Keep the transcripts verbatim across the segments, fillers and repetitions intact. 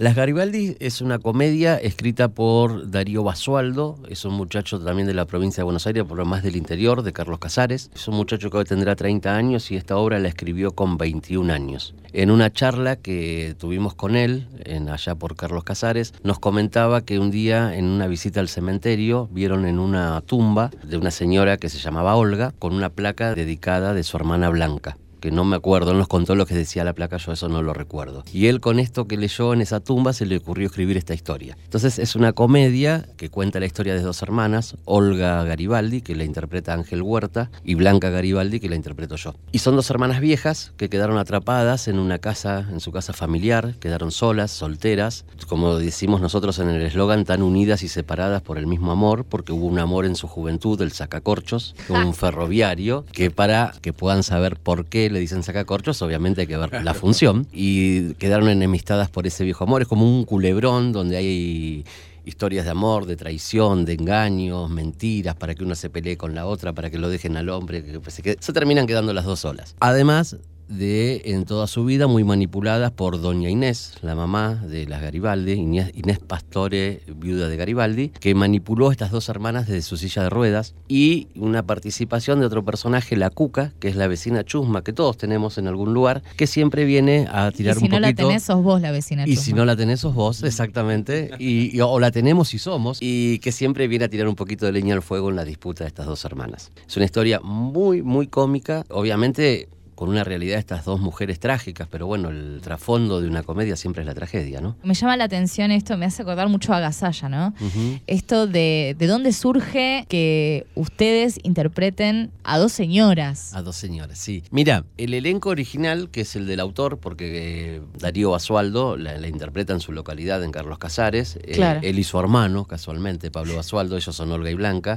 Las Garibaldi es una comedia escrita por Darío Basualdo, es un muchacho también de la provincia de Buenos Aires, pero más del interior, de Carlos Casares. Es un muchacho que hoy tendrá treinta años y esta obra la escribió con veintiún años. En una charla que tuvimos con él, en allá por Carlos Casares, nos comentaba que un día en una visita al cementerio vieron en una tumba de una señora que se llamaba Olga con una placa dedicada de su hermana Blanca, que no me acuerdo, él nos contó lo que decía la placa, yo eso no lo recuerdo. Y él con esto que leyó en esa tumba se le ocurrió escribir esta historia. Entonces es una comedia que cuenta la historia de dos hermanas, Olga Garibaldi, que la interpreta Ángel Huerta, y Blanca Garibaldi, que la interpreto yo. Y son dos hermanas viejas que quedaron atrapadas en una casa, en su casa familiar, quedaron solas, solteras, como decimos nosotros en el eslogan, tan unidas y separadas por el mismo amor, porque hubo un amor en su juventud, el sacacorchos, un ferroviario, que para que puedan saber por qué le dicen sacacorchos, obviamente hay que ver la función, y quedaron enemistadas por ese viejo amor. Es como un culebrón donde hay historias de amor, de traición, de engaños, mentiras, para que uno se pelee con la otra, para que lo dejen al hombre, que se, qued- se terminan quedando las dos solas. Además de, en toda su vida, muy manipuladas por doña Inés, la mamá de las Garibaldi, Inés, Inés Pastore, viuda de Garibaldi, que manipuló a estas dos hermanas desde su silla de ruedas, y una participación de otro personaje, la Cuca, que es la vecina chusma que todos tenemos en algún lugar, que siempre viene a tirar Y si un no la poquito... tenés, sos vos la vecina Y chusma. si no la tenés, sos vos, exactamente. Y, y- o la tenemos y somos. Y que siempre viene a tirar un poquito de leña al fuego en la disputa de estas dos hermanas. Es una historia muy, muy cómica. Obviamente, con una realidad de estas dos mujeres trágicas, pero bueno, el trasfondo de una comedia siempre es la tragedia, ¿no? Me llama la atención esto, me hace acordar mucho a Gasalla, ¿no? Uh-huh. Esto de, de dónde surge que ustedes interpreten a dos señoras. A dos señoras, sí. Mira, el elenco original, que es el del autor, porque eh, Darío Basualdo la, la interpreta en su localidad, en Carlos Casares. Eh, Claro. Él y su hermano, casualmente, Pablo Basualdo, ellos son Olga y Blanca.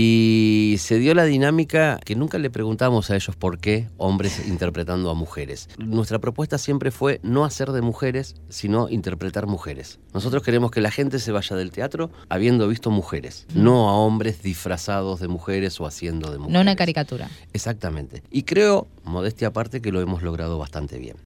Y se dio la dinámica que nunca le preguntamos a ellos por qué hombres interpretando a mujeres. Nuestra propuesta siempre fue no hacer de mujeres, sino interpretar mujeres. Nosotros queremos que la gente se vaya del teatro habiendo visto mujeres, no a hombres disfrazados de mujeres o haciendo de mujeres. No una caricatura. Exactamente. Y creo, modestia aparte, que lo hemos logrado bastante bien.